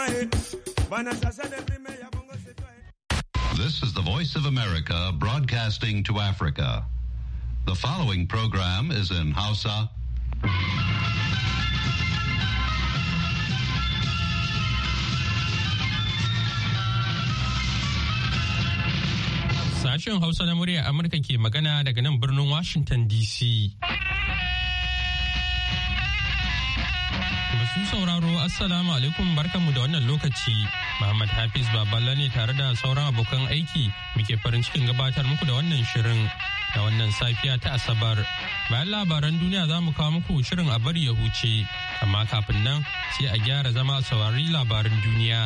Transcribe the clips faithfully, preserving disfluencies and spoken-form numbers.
This is the Voice of America broadcasting to Africa. The following program is in Hausa. Sashen Hausa na murya Amurka ke magana daga nan birnin Washington D C. Masu sauraro Assalamu alaikum barkanmu da wannan lokaci. Muhammad Hafiz Baballa ne tare da sauran abokan aiki muke farin cikin gabatar muku da wannan shirin da wannan safiya ta Asabar. Bayan labaran duniya za mu kawo muku shirin a bari ya huce, amma kafin nan sai a gyara zama a saurari labaran duniya.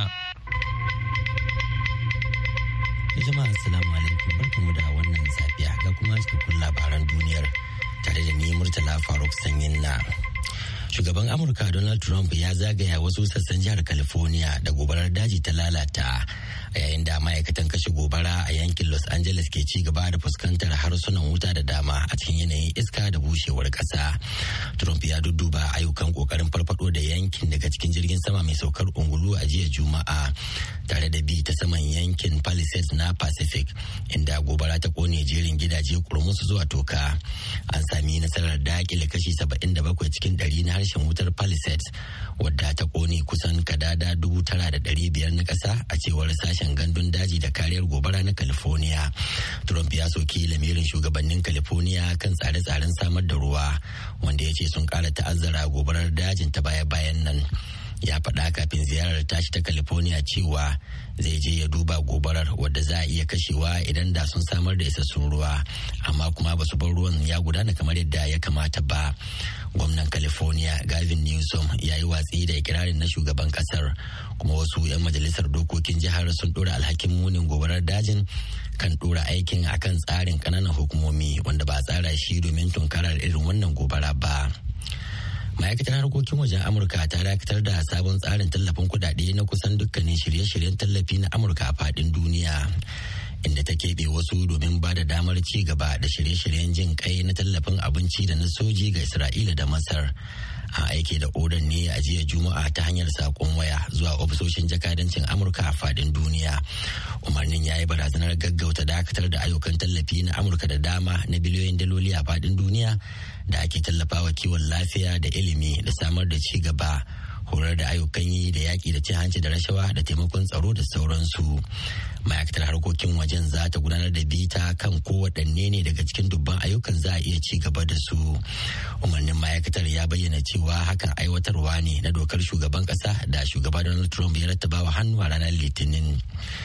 Jama'a assalamu alaikum barkamu da wannan safiya ga kuma cikakkun labaran duniyar tare da ni Murtala Faruk Sanyin na. Shugaban Amurka Donald Trump ya zagaya wasu sassan jihar California da gobarar daji ta lalata a yayin da ma'aikatan kashe gobara a yankin Los Angeles ke ci gaba da fuskantar harsunan wuta da dama a cikin yanayin iska da bushewar kasa. Trump ya dudduba ayyukan kokarin farfado da yankin daga cikin jirgin sama mai saukar ungulu a jiya Juma'a tare da bi ta saman yankin Palisades na Pacific inda gobara ta kone jerin gidaje kurmusu zuwa toka. An sami nasarar dakile kashi saba'in da bakwai cikin ɗari na harshen wutar Palisades wadda ta kone kusan kadada dubu tara da ɗari biyar na ƙasa a cewar sashen gandun daji da kariyar gobara na California. Trump ya soki lamirin shugabannin California kan tsare-tsaren samar da ruwa wanda ya ce sun ƙara ta'azzara gobarar dajin ta baya-bayan nan. Ya faɗa kafin ziyarar tashi ta California cewa zai je ya duba gobarar wadda za a iya kashewa idan da sun samar da isassun ruwa, amma kuma ba su bar ruwan ya gudana kamar yadda ya kamata ba. Gwamnan California Gavin Newsom ya yi watsi da ikirarin na shugaban kasar, kuma wasu 'yan majalisar dokokin jihar sun ɗora alhakin munin gobarar dajin kan ɗora aikin akan tsarin ƙananan hukumomi wanda ba a tsara shi domin tunkarar irin wannan gobara ba. Ma'aikatar harkokin wajen Amurka ta dakatar da sabon tsarin tallafin kudade na kusan dukkanin shirye-shiryen tallafi na Amurka a fadin duniya, inda ta keɓe wasu domin ba da damar ci gaba da shirye-shiryen jin kai na tallafin abinci da na soji ga Isra'ila da Masar. An aike da odar ne a jiya Juma'a ta hanyar saƙon waya zuwa ofisoshin jakadancin Amurka a fadin duniya. Umarnin ya yi barazanar gaggauta dakatar da ayyukan tallafi na Amurka da dama na biliyoyin daloli a fadin duniya da ake tallafawa kiwon lafiya da ilimi da samar da ci gaba, horar da ayyukan yi da yaƙi da cin hanci da rashawa da taimakon tsaro da sauransu. Ma'aikatar harkokin wajen za ta gudanar da bita kan kowaɗanne ne daga cikin dubban ayyukan za a iya ci gaba da su. Umarnin ma'aikatar ya bayyana cewa hakan aiwatarwa ne na dokar shugaban ƙasa da shugaba Donald Trump ya rattaba wa hannu a ranar Litinin.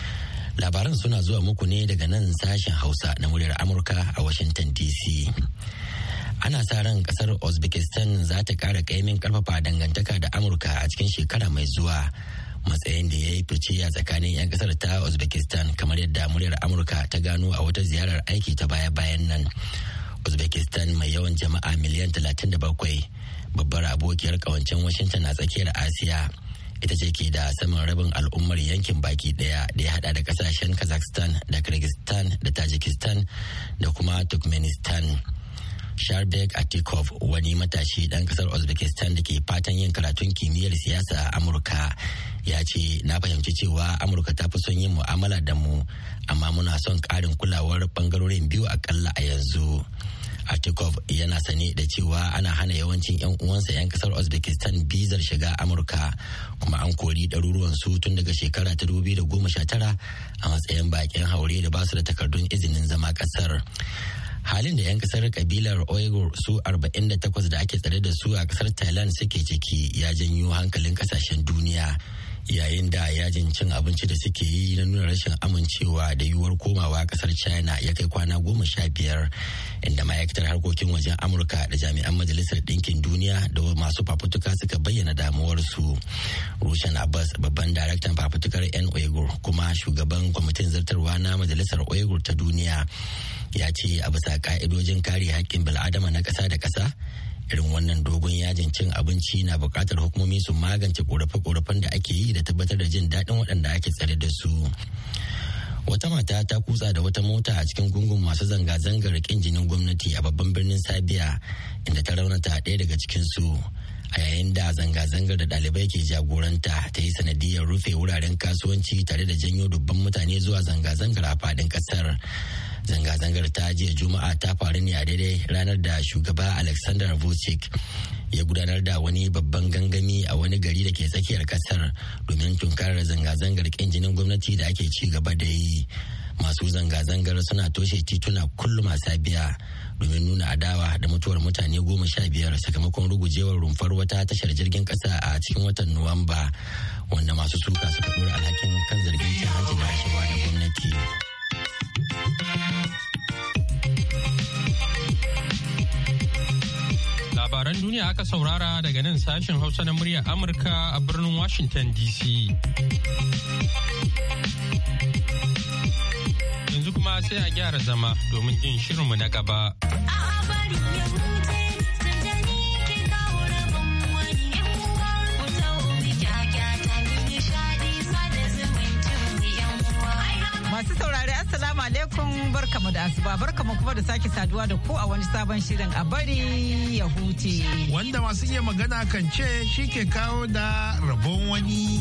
Labaran suna zuwa muku ne daga nan sashen Hausa na muryar Amurka a Washington D C. Ana sa ran kasar Uzbekistan za ta kara kaimin karfafa dangantaka da Amurka a cikin shekara mai zuwa, matsayin da ya yi fice a tsakanin 'yan kasar ta Uzbekistan kamar yadda muryar Amurka ta gano a wata ziyarar aiki ta baya-bayan nan. Uzbekistan mai yawan jama'a miliyan talatin da bakwai, babbar abokiyar kawancen Washington a tsakiyar Asiya, ita ce ke da saman rabin al'ummar yankin baki daya da ya hada da kasashen Kazakhstan da Kyrgyzstan da Tajikistan da kuma Turkmenistan. Sharbek Atikov, wani matashi ɗan ƙasar Uzbekistan da ke fatan yin karatun kimiyyar siyasa a Amurka, ya ce, "Na fahimci cewa Amurka ta fi son yin mu'amala da mu, amma muna son ƙarin kulawar ɓangarorin biyu akalla a yanzu." Atikov yana sane da cewa ana hana yawancin 'yan uwansa 'yan kasar Uzbekistan bizar shiga Amurka, kuma an kori ɗaruruwan su tun daga shekara ta dubu biyu da goma sha tara a matsayin baƙin haure da ba su da takardun izinin zama ƙasar. Halin da 'yan kasar kabilar Uyghur su arba'in da takwas da ake tsare da su a kasar Thailand suke ciki ya janyo hankalin kasashen duniya, yayin da yajin cin abinci da suke yi na nuna rashin amincewa da yiwuwar komawa kasar China ya kai kwana goma sha biyar, inda ma'aikatar harkokin wajen Amurka da jami'an Majalisar Ɗinkin Duniya da masu fafutuka suka bayyana damuwarsu. Rushan Abbas, babban daraktan fafutukar 'yan Uyghur kuma shugaban kwamitin zartarwa na Majalisar Uyghur ta Duniya, ya ce a bisa ka'idojin kare haƙƙin bil'adama na ƙasa da ƙasa, irin wannan dogon yajin cin abinci na buƙatar hukumomi su magance ƙorafe-ƙorafen da ake yi da tabbatar da jin daɗin waɗanda ake tsare da su. Wata mata ta kutsa da wata mota a cikin gungun masu zanga-zangar ƙin jinin gwamnati a babban birnin Sabiya, inda ta raunata ɗaya daga cikinsu. a yayin da zanga-zangar da ɗalibai ke jagoranta ta yi sanadiyar rufe wuraren kasuwanci tare da janyo dubban mutane zuwa zanga-zangar a faɗin ƙasar. Zanga-zangar ta jiya Juma'a ta faru ne a daidai ranar da shugaba Alexander Vucic ya gudanar da wani babban gangami a wani gari da ke tsakiyar kasar domin tunkarar zanga-zangar ƙin jinin gwamnati da ake ci gaba da yi. Masu zanga-zangar suna toshe tituna kullum a safiya domin nuna adawa da mutuwar mutane goma sha biyar sakamakon rugujewar rumfar wata tashar jirgin kasa a cikin watan Nuwamba, wanda masu suka suka dora alhakin kan zargin cin hanci da rashawa da gwamnati. Labaran duniya aka saurara daga nan sashen Hausa na muryar Amurka a birnin Washington D C. Yanzu kuma sai a gyara zama domin jin shirinmu na gaba. Masu saurari Assalamu alaikum barkamu da asuba barkamu kuma da sake saduwa da ku a wani sabon shirin a bari ya huce. Wanda masu iya magana kan ce shi ke kawo da rabon wani.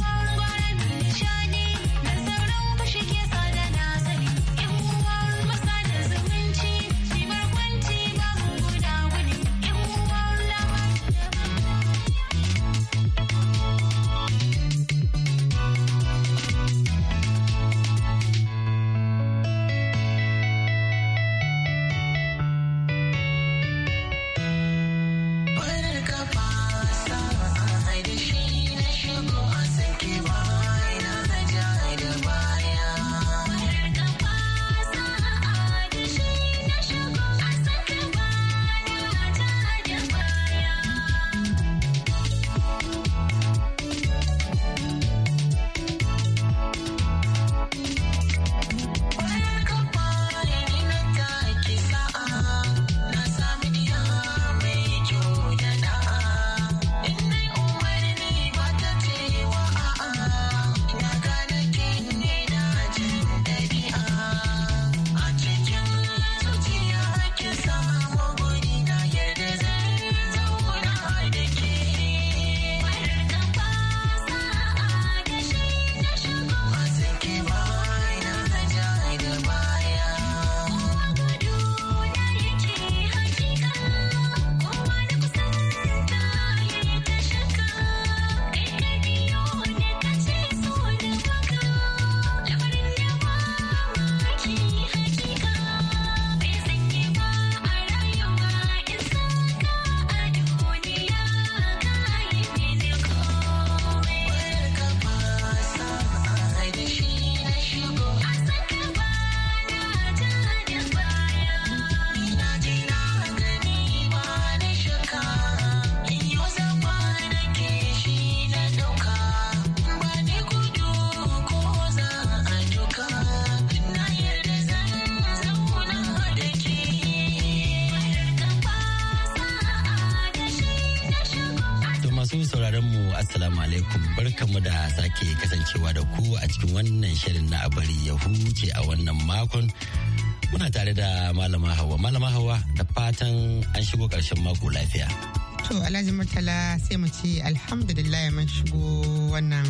Assalamu alaikum barkamu da sake kasancewa da ku a cikin wannan shirin na abari ya huce a wannan makon. Muna tare da Malama Hauwa. Malama Hauwa da fatan an shigo ƙarshen mako lafiya. To Alhaji Murtala sai mu ce alhamdulillah mun shigo wannan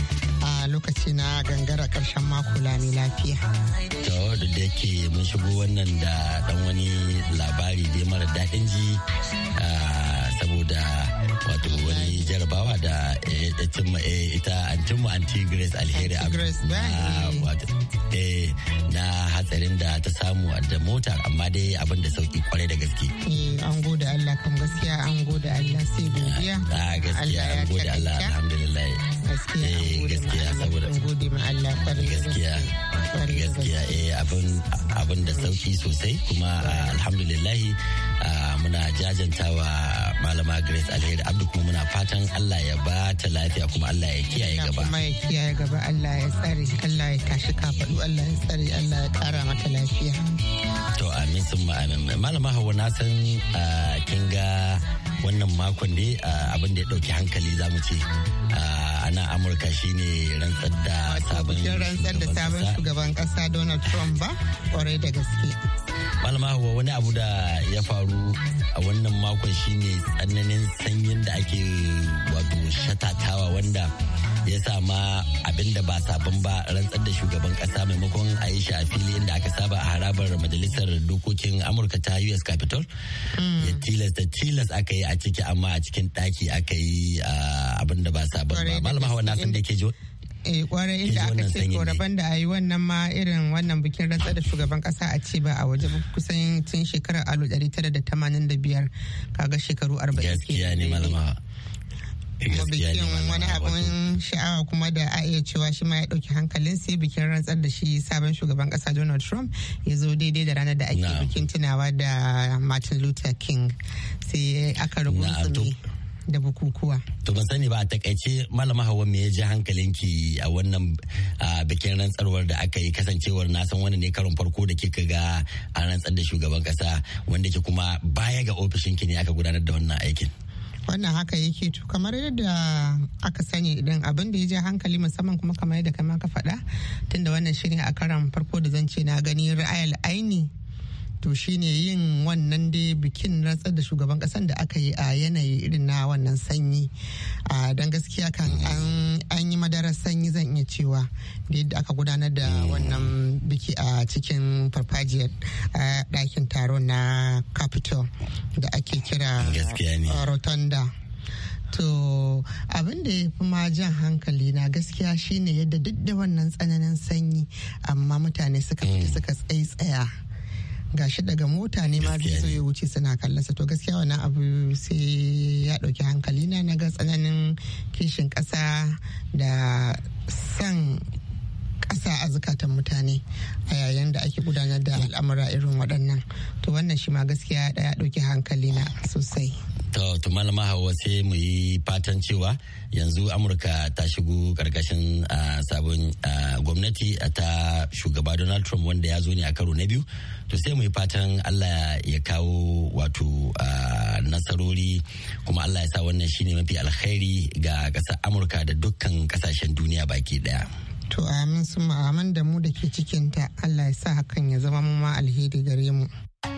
a lokaci na gangara ƙarshen mako lami lafiya. To da yake mun shigo wannan da dan wani labari dai mara daɗin ji saboda wato wani jarabawa da ya cimma ita antinmu anti Grace Alheri Abdu na hatsarin da ta samu da mota, amma dai abin da sauki kwarai da gaske. An gode Allah kan gaskiya an gode Allah sai godiya. A gaskiya an gode Allah alhamdulillah. Gaskiya saboda an gode ma Allah kwarai gaskiya. Gaskiya eh abin abin da sauki sosai kuma alhamdulillah muna jajantawa Malama Grace Alheri Abdu kuma muna fatan Allah ya ba ta lafiya kuma Allah ya kiyaye gaba. Kuma ya kiyaye gaba Allah ya tsare Allah ya tashi kafaɗu Allah ya tsare Allah ya ƙara mata lafiya. To amin sun amin. Malama Hauwa na san kin ga wannan makon ne abin da ya ɗauki hankali za mu ce a a nan Amurka shine rantsar da sabon shugaban kasa Donald Trump ba kwarai da gaske. Malama Hauwa, wani abu da ya faru a wannan makon shine tsananin sanyin da ake wato shatatawa wanda ya sama abin da ba sabon ba rantsar da shugaban kasa maimakon a yi shi a fili inda aka saba a harabar majalisar dokokin Amurka ta U S Capitol. Ya tilas da tilas aka yi a ciki, amma a cikin daki aka yi abin da ba sabon ba. Malama Hauwa, na san da ke jo. eh kwarai inda aka ce koraban da a yi wannan ma irin wannan bikin rantsar da shugaban kasa a ce ba a waje kusan tun shekarar alif ɗari tara da tamanin da biyar, kaga shekaru arba'in gaskiya ne malama. kuma bikin wani abin sha'awa kuma da a iya cewa shi ma ya dauki hankalin sai bikin rantsar da shi sabon shugaban kasa Donald Trump ya zo daidai da ranar da ake bikin tunawa da Martin Luther King, sai aka rubuta da bukukuwa. To ban sani ba a takaice malama Hauwa, me ya ji hankalinki a wannan bikin rantsarwar da aka yi, kasancewar na san wannan ne karon farko da kika ga a rantsar da shugaban kasa wanda ke kuma baya ga ofishinki ne aka gudanar da wannan aikin. Wannan haka yake to kamar yadda aka sani idan abin da ya ji hankali musamman kuma kamar yadda kama ka faɗa tunda wannan shirin a karan farko da zan ce na gani ra'ayal aini to shine yin wannan dai bikin rantsar da shugaban kasan da aka yi a yanayi irin na wannan sanyi a don gaskiya kan an yi madarar sanyi zan iya cewa da yadda aka gudanar da wannan biki a cikin farfajiyar ɗakin taro na Capitol da ake kira Rotunda. To abin da ya fi ma jan hankali na gaskiya shine yadda duk da wannan tsananin sanyi amma mutane suka fita suka tsaitsaya gashi daga mota ne ma zai zo ya wuce suna kallasa. To gaskiya wannan abu sai ya dauki hankali na na ga tsananin kishin kasa da san kasa a zukatan mutane a yayin da ake gudanar da al'amura irin waɗannan. To wannan shi ma gaskiya ya dauki hankali na sosai. To, to malama Hauwa, sai mu yi fatan cewa yanzu Amurka ta shigo karkashin sabon gwamnati ta shugaba Donald Trump wanda ya zo ne a karo na biyu. To sai mu yi fatan Allah ya kawo wato nasarori, kuma Allah ya sa wannan shine mafi alkhairi ga ƙasar Amurka da dukkan ƙasashen duniya baki daya. To amin sun ma'aman da mu da ke cikinta, Allah ya sa hakan ya zama mu ma alheri gare mu.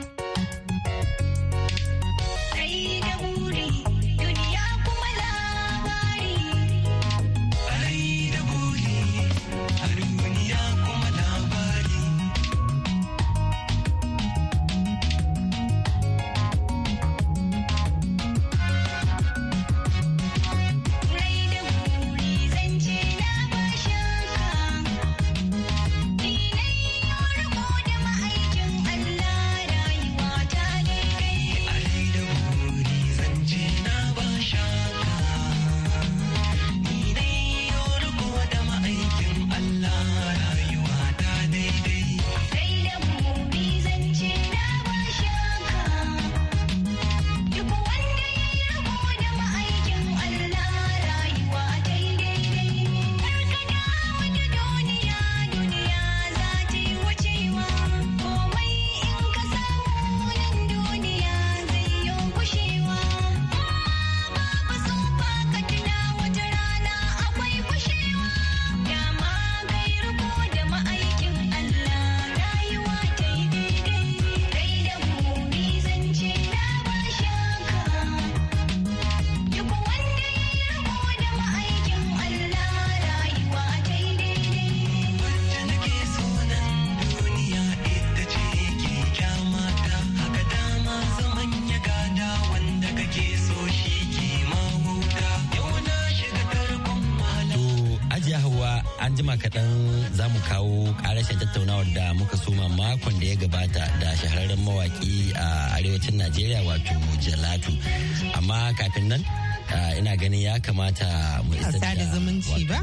kaɗan za mu kawo ƙarashin tattaunawar da muka soma makon da ya gabata da shahararren mawaƙi a arewacin Najeriya wato Jalatu. Amma kafin nan ina ganin ya kamata mu isa da zumunci ba?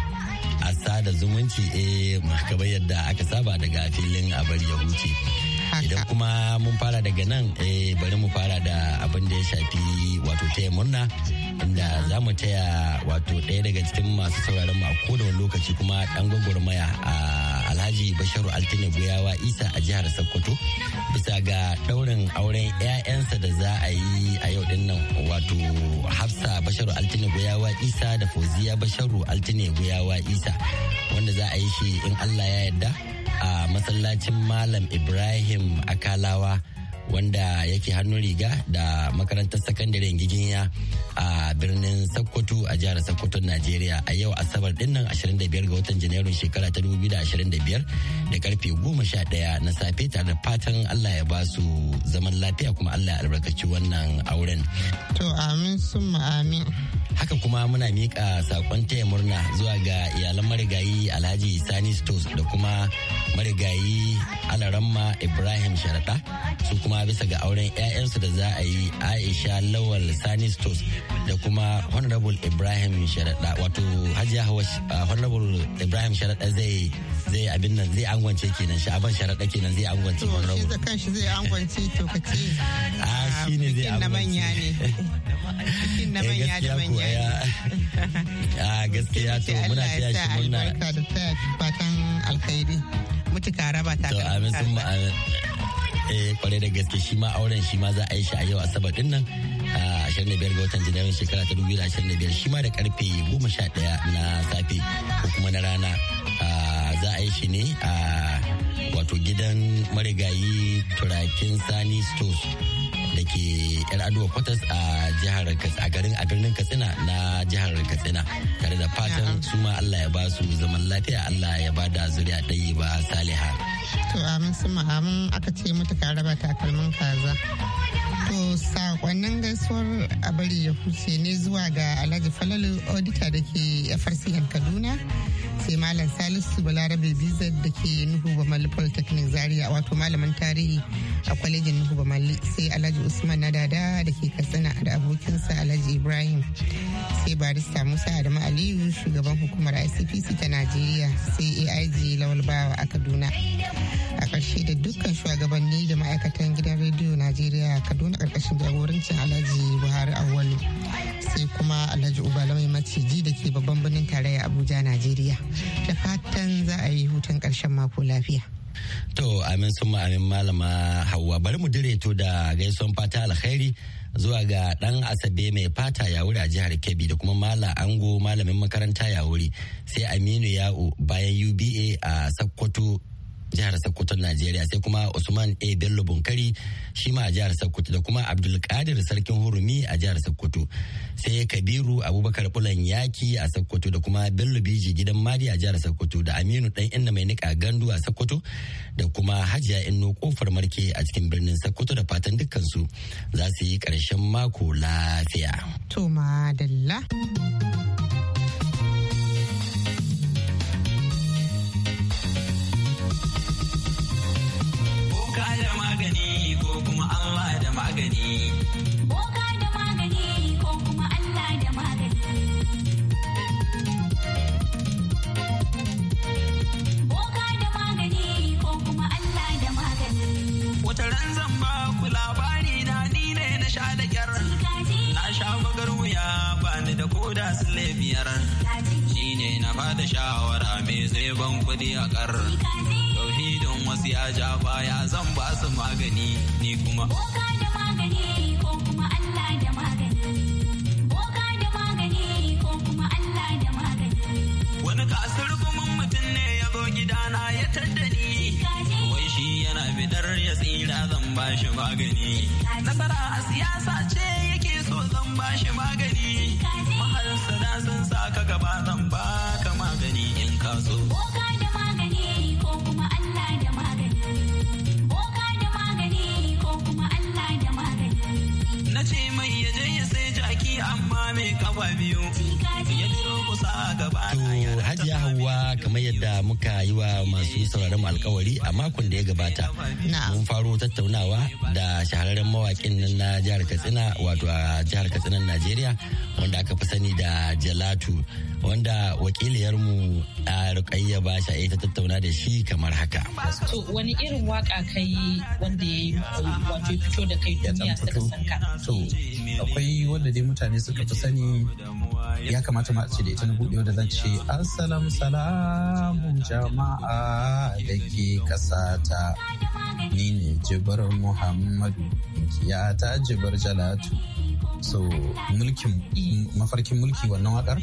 A sada zumunci eh kamar yadda aka saba daga filin a bari ya huce. Idan kuma mun fara daga nan eh bari mu fara da abin da ya shafi wato taya murna, inda za mu taya wato ɗaya daga cikin masu sauraron mu a kowane lokaci kuma ɗan gwagwarmaya a Alhaji Basharu Altine Goyawa Isa a jihar Sokoto bisa ga ɗaurin auren 'ya'yansa da za a yi a yau din nan, wato Hafsa Basharu Altine Goyawa Isa da Fauziya Basharu Altine Goyawa Isa, wanda za a yi shi in Allah ya yarda a masallacin Malam Ibrahim Akalawa wanda yake hannun riga da makarantar sakandaren giginya a birnin Sokoto a jihar Sokoto, Najeriya a yau Asabar dinnan ashirin da biyar ga watan Janairun shekara ta dubu biyu da ashirin da biyar da karfe goma sha ɗaya na safe, tare da fatan Allah ya ba su zaman lafiya kuma Allah ya albarkaci wannan auren. To amin summa amin. Haka kuma muna miƙa saƙon taya murna zuwa ga iyalan marigayi Alhaji Sani Stos da kuma marigayi Alaramma Ibrahim Sharaɗa, su kuma bisa ga auren 'ya'yansu da za a yi Aisha Lawal Sani Stos da kuma Honorable Ibrahim Sharaɗa, wato Hajiya Hawa Honorable Ibrahim Sharaɗa zai zai abin nan zai angwance kenan, Sha'aban Sharaɗa kenan zai angwance Honorable. To shi da kanshi zai angwance to kace. Ah shi ne zai angwance. Na manya ne. Cikin na manya da manya. A gaskiya to muna taya shi murna. Allah ya sa albarka da taya fatan alkhairi. Mutuka raba ta. To amin sun ma eh kware da gaske, shi ma auren shi ma za a yi shi a yau Asabar din nan ashirin da biyar ga watan Janairun shekara ta dubu biyu da ashirin da biyar, shi ma da karfe goma sha ɗaya na safe ko kuma na rana. Za a yi shi ne a wato gidan marigayi Turakin Sani Stores da ke yar aduwa kwatas a jihar a garin a birnin Katsina na jihar Katsina, tare da fatan su ma Allah ya ba su zaman lafiya, Allah ya ba da zuriya ɗaya ba saliha. To amin su amin. Aka ce mutu ka raba takalmin kaza. To sakonnin gaisuwar a bari ya huce ne zuwa ga Alhaji Falalu Odita da ke F R C N Kaduna, sai Malam Salisu Balarabe Bizar da ke Nuhu Bamalli Polytechnic Zaria, wato malamin tarihi a kwalejin Nuhu Bamalli, sai Alhaji Usman Nadada da ke Katsina da abokinsa Alhaji Ibrahim, sai Barista Musa Adamu Aliyu shugaban hukumar I C P C ta Najeriya, sai A I G Lawal Bawa a Kaduna. A ƙarshe da dukkan shugabanni da ma'aikatan gidan rediyo Najeriya Kaduna ƙarƙashin jagorancin Alhaji Buhari Awwalu, sai kuma Alhaji Ubala mai maciji da ke babban birnin tarayya Abuja, Najeriya. Da fatan za a yi hutun ƙarshen mako lafiya. To amin sun amin malama Hauwa, bari mu dire to da gaisuwan fata alkhairi zuwa ga dan Asabe mai fata ya wuri a jihar Kebbi da kuma Mala Ango malamin makaranta ya wuri, sai Aminu Ya'u bayan U B A a Sokoto jihar Sokoto, Najeriya, sai kuma Usman A Bello Bunkari shi ma a jihar Sokoto, da kuma Abdulkadir Sarkin Hurumi a jihar Sokoto, sai Kabiru Abubakar Bulan Yaki a Sokoto, da kuma Bello Biji gidan Madi a jihar Sokoto, da Aminu Dan Inna mai nika gandu a Sokoto, da kuma Hajiya Inno Kofar Marke a cikin birnin Sokoto, da fatan dukkan su za su yi karshen mako lafiya. To madalla. Magani ko kuma Allah da magani. Boka da magani ko kuma Allah da magani. Boka da magani ko kuma Allah da magani. Wata ran zan ba ku labari na ni ne na sha da kyar. Na sha bagar wuya ba ni da koda sule biyar. Shi ne na bada shawara me zai ban kuɗi a ƙar. Tauhidin wasu ya ja baya zan ba su magani ni kuma. Boka da magani ko kuma Allah da magani. Boka da magani ko kuma Allah da magani. Wani kasar kuma mutum ne ya zo gidana ya tadda ni. Wai shi yana bidar ya tsira zan ba shi magani. Nasara a siyasa ce yake so zan ba shi magani. Maharsada sun sa ka gaba zan ba ka magani in ka so. Boka da magani ko kuma Allah da magani. Boka da magani ko kuma Allah da magani. Na ce mai ya je ya sai jaki amma mai kafa biyu. Ya jiro kusa a gaba. To Hajiya Hauwa, kamar yadda muka yi wa masu sauraron mu alkawari a makon da ya gabata, mun faro tattaunawa da shahararren mawakin nan na jihar Katsina, wato a jihar Katsina Najeriya, wanda aka fi sani da Jalatu, wanda wakiliyarmu a Rukayya Basha ta tattauna da shi kamar haka. To wani irin waka kai wanda ya wato fito da kai duniya suka san ka? To akwai wanda dai mutane suka fi sani ya kamata ma a ce da ita na buɗe wadda zan ce assalamu salamu jama'a da ke ƙasata ni ne Jibar Muhammadu ya ta Jibar Jalatu. So mulkin mafarkin mulki wannan wakar?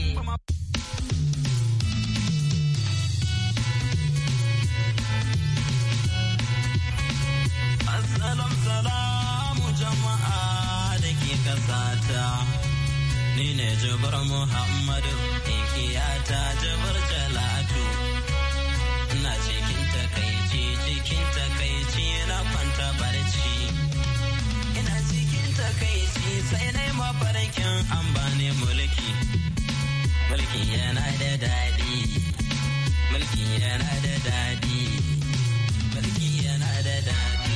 Assalam salamu jama'a da ke kasata ni ne Jibar Muhammadu ta Jibar Jalatu. Ina cikin takaici cikin takaici na kwanta barci. Ina cikin takaici sai na yi mafarkin an bani mulki. Mulki yana da daɗi. Mulki yana da daɗi. Mulki yana da daɗi.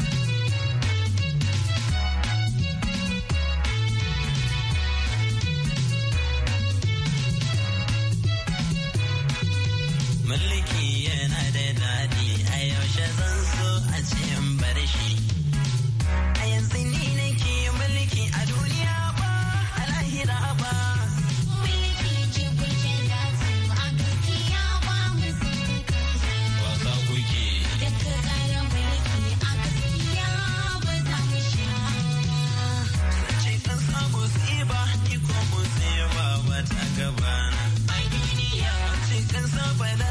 Mulki yana da daɗi a yaushe zan so a ce in bar shi. A yanzu ni nake mulki a duniya ba a lahira ba. Mulki ce kuke da su a gaskiya ba musu wasa kuke. Daga kayan mulki a gaskiya ba za mu sha. Ce kan samu tsiba ni ko musiba ba ta gabana. A duniya ce kan saba na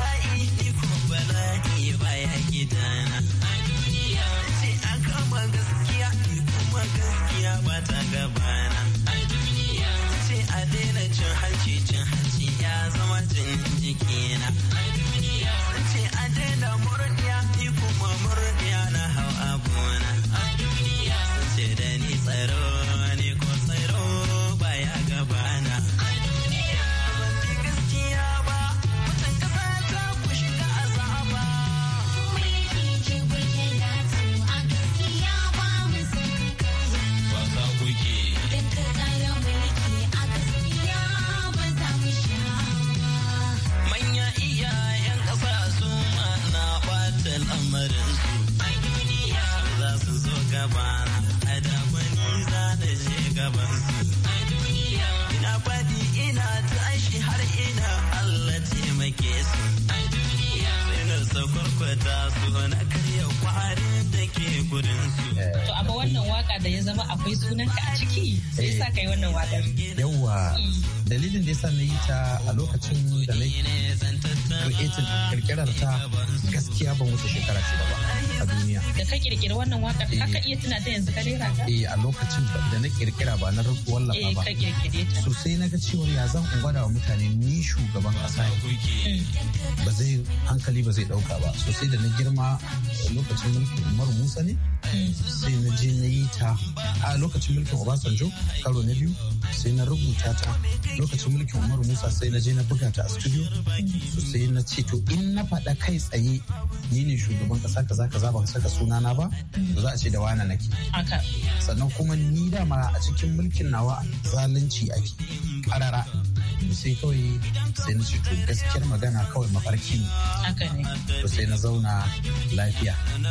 gidana a duniya ce an kama gaskiya kuma gaskiya ba ta gabana a duniya ce a daina cin hanci cin hanci ya zama jin jikina a duniya ce a daina murniya ni kuma murniya na hau abuna a duniya ce da ni tsaro ni ko tsaro baya gabana a duniya ban ji gaskiya ba mutan kasa ta ku shiga azaba. Ina faɗi ina tashi har ina Allah taimake su. Sai na sakwarkwata su na karya kwarin da ke gudun su. To amma wannan waka da ya zama akwai sunanka a ciki sai sa kai wannan wakar. Yawwa dalilin da yasa na yi ta a lokacin da na created kirkirar ta gaskiya ban wuce shekara shida ba a duniya. Da ka kirkiri wannan wakar haka iya tuna ta yanzu ka rera ta? Eh a lokacin da na kirkira ba na wallafa ba. Eh ka kirkire ta. So sai na ga cewa ya zan gwada wa mutane ni shugaban kasa ne. Ba zai hankali ba zai dauka ba. So sai da na girma lokacin mulkin Umaru Musa ne. Sai na je na yi ta a lokacin mulkin Obasanjo karo na biyu sai na rubuta ta lokacin mulkin Umaru Musa sai na je na buga ta a studio. So sai na ce to in na faɗa kai tsaye ni ne shugaban kasa kaza kaza ba saka sunana ba to za a ce da wana nake. Sannan kuma ni dama a cikin mulkin nawa zalunci ake karara sai kawai sai na ce to gaskiyar magana kawai mafarki ne. Haka ne. To sai na zauna lafiya.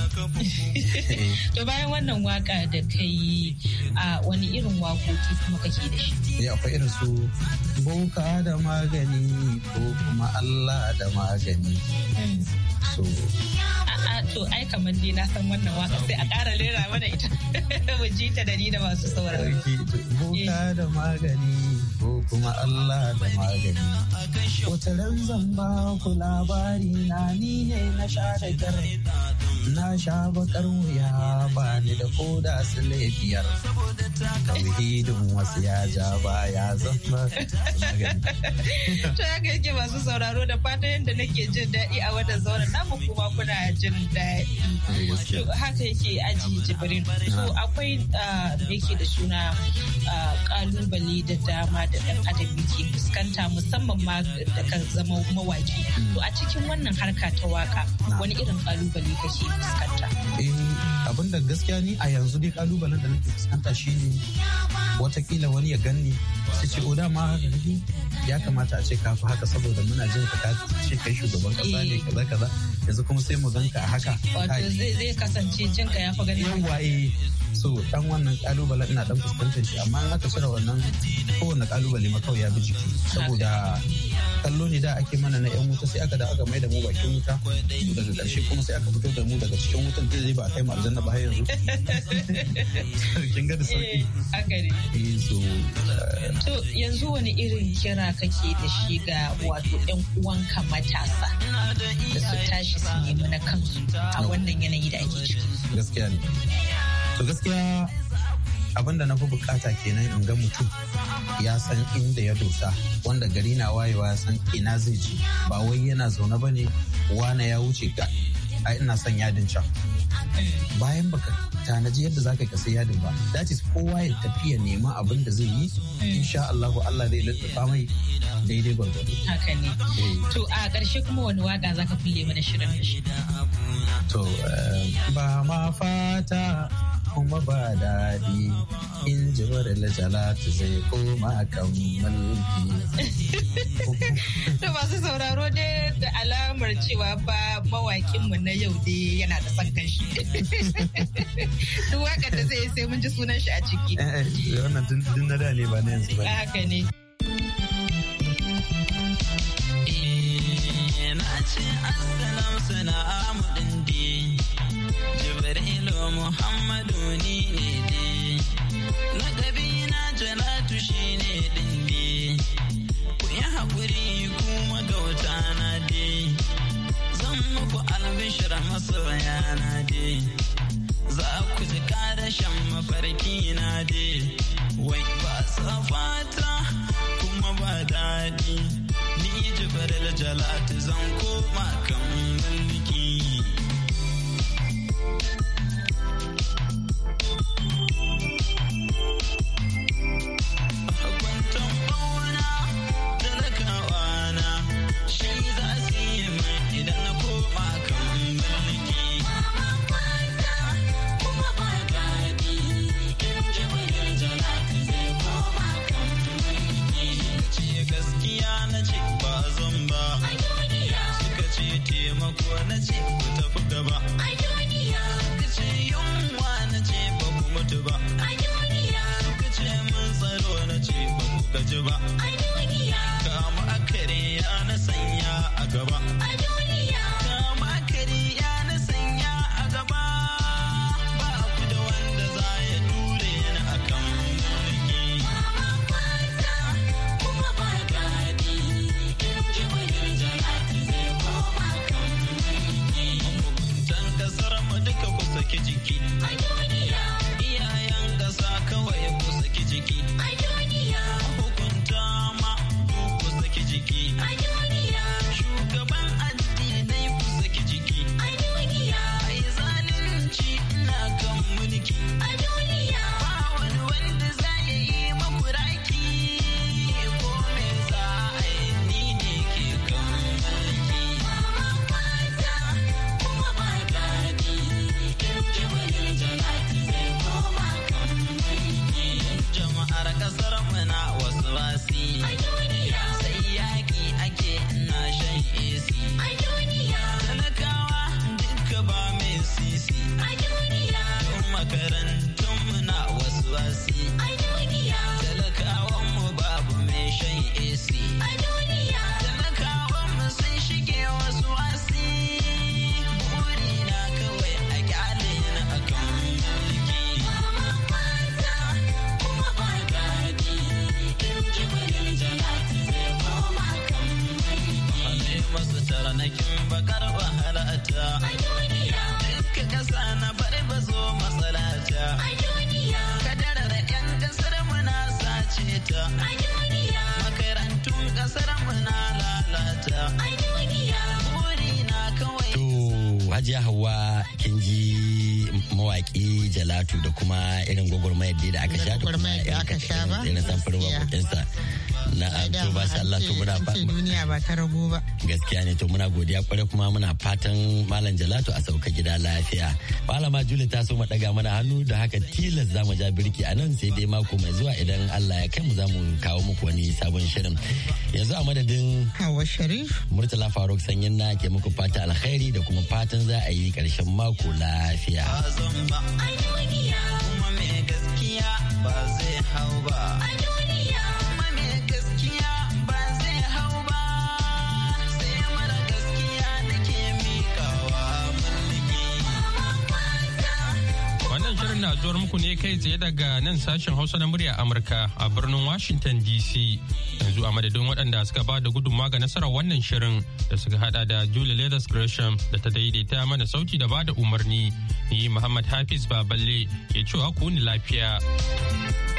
To bayan wannan waka da ka yi a wani irin wakoki kuma kake da shi? Eh akwai irin su boka da magani ko kuma Allah da magani. So a to ai kamar dai na san wannan waka sai a ƙara rera mana ita mu ji ta da ni da masu sauraro. Boka da magani ko kuma Allah da magani. Wata ran zan ba ku labari na ni ne na sha da kyar. Na sha bakar wuya ba ni da koda su laifiyar. Tauhidin wasu ya ja ba ya zama magani. To haka yake masu sauraro da fatan yadda nake jin daɗi a wannan zauren namu kuma kuna jin daɗi. Haka yake aji Jibrin. So akwai da yake da suna kalubale da dama da ɗan adam yake fuskanta musamman ma da kan zama mawaki. To a cikin wannan harka ta waka wani irin kalubale kake fuskanta? Eh, abin da gaskiya ni a yanzu dai kalubalen da nake fuskanta shine watakila wani ya ganni sai ce o dama haka kake ya kamata a ce ka fi haka saboda muna jin ka ce kai shugaban kasa ne kaza kaza yanzu kuma sai mu ganka a haka. Wato zai kasance jin ka ya fi ganin yawa eh so dan wannan kalubalen ina dan fuskantar shi amma in aka cire wannan kowane kalubale ma kawai ya bi jiki saboda kallo ne da ake mana na yan wuta sai aka da aka mai da mu bakin wuta daga ƙarshe kuma sai aka fito da mu daga cikin wutan zai ba a kai mu aljanna ba har yanzu kin ga da sauki haka ne eh so to yanzu wani irin kira kake da shi ga wato yan uwanka matasa da su tashi su nemi na kansu a wannan yanayi da ake ciki gaskiya ne to gaskiya abin da na fi bukata kenan in ga mutum ya san inda ya dosa wanda gari na wayewa ya san ina zai je ba wai yana zaune ba ne wane ya wuce ga ai ina son yadin can bayan baka tanaji yadda za ka kasa yadin ba that is kowa ya tafi ya nema abin da zai yi insha Allah Allah zai littafa mai daidai gwargwado haka ne to a ƙarshe kuma wani waka za ka kulle mana shirin da shi to ba ma fata kuma ba daɗi in ji wadda jalatu zai koma kan mulki. To masu sauraro dai da alamar cewa ba mawakinmu na yau dai yana da son kanshi. Duk wakar da zai sai mun ji sunan shi a ciki. Wannan tun na da ne ba na yanzu ba. Haka ne. Na ce assalam sana'amu dindi. Jibrilu Muhammadu ni ne dai, lakabi na Jalatu shi ne dai, ku yi haƙuri kuma gauta na dai, zan muku albishir masoya na dai, za ku ji ƙarashin mafarki na dai, wai ba sa fata kuma ba daɗi, ni Jibril Jalatu zan koma kan mulki. Na ce ku tafi gaba a duniya, suka ce yunwa na ce ba ku mutu ba a duniya, suka ce mun tsaro na ce ba ku gaji ba a duniya, kama akare ya na sanya a gaba a duniya, kama akare ya na sanya a gaba, ba ku da wanda za ya ture ni akan mulki. Mama fata kuma ba daɗi in ji wani jalati zai koma kan kasar mu duka ku saki jiki a duniya, iyayen kasa kawai ku saki jiki a duniya, hukunta ma ku saki jiki a duniya, shugaban addinai ku saki jiki a duniya, ai zalunci ina kan mulki a duniya, ba wani wanda za ya yi maku raki ko me za a yi ni ne ke kan mulki. Mama fata kuma ba jama'ar kasar mu na wasu wasi a duniya, sai yaki ake ina shan A C a duniya, talakawa duka ba mai sisi a duniya, don makarantun mu na wasu wasi a duniya, talakawan mu babu mai shan A C a duniya, talakawan mu sun shige wasu wasi, buri na kawai a kyale na akan mulki. Mama fata kuma ba daɗi in ji wani jalati zai koma kan mulki. Hane masu taranakin bakar wahalata a duniya, duka ƙasa na bari ba zo matsalata a duniya, kadarar 'yan ƙasar mu na sace ta a duniya, makarantun ƙasar mu na lalata a duniya, buri na kawai. To Hajiya Hauwa kin ji mawaki Jalatu da kuma irin gwagwarmayar da aka sha da kuma aka sha ba irin samfurin waƙoƙinsa Na to ba sha Allah to muna fatan duniya ba ta rago ba. Gaskiya ne to muna godiya kwarai kuma muna fatan Malam Jalatu a sauka gida lafiya. Malama Juli ta so mu daga mana hannu da haka tilas zamu ja birki a nan sai dai mako mai zuwa idan Allah ya kai mu zamu kawo muku wani sabon shirin. Yanzu a madadin Hawwa Sharif, Murtala Faruk Sanyin na ke muku fata alkhairi da kuma fatan za a yi karshen mako lafiya. Ba zai hau ba. A duniya mane gaskiya ba zai hau ba. Sai mara gaskiya da ke mikawa mulki. Wannan shirin na zuwar muku ne kai tsaye daga nan sashen Hausa na murya Amurka a birnin Washington D C. Yanzu a madadin waɗanda suka ba da gudunmawa ga nasarar wannan shirin da suka hada da Julie Leathers Gresham da ta daidaita mana sauti da ba da umarni. Ni Muhammad Hafiz Baballe ke cewa ku ni lafiya.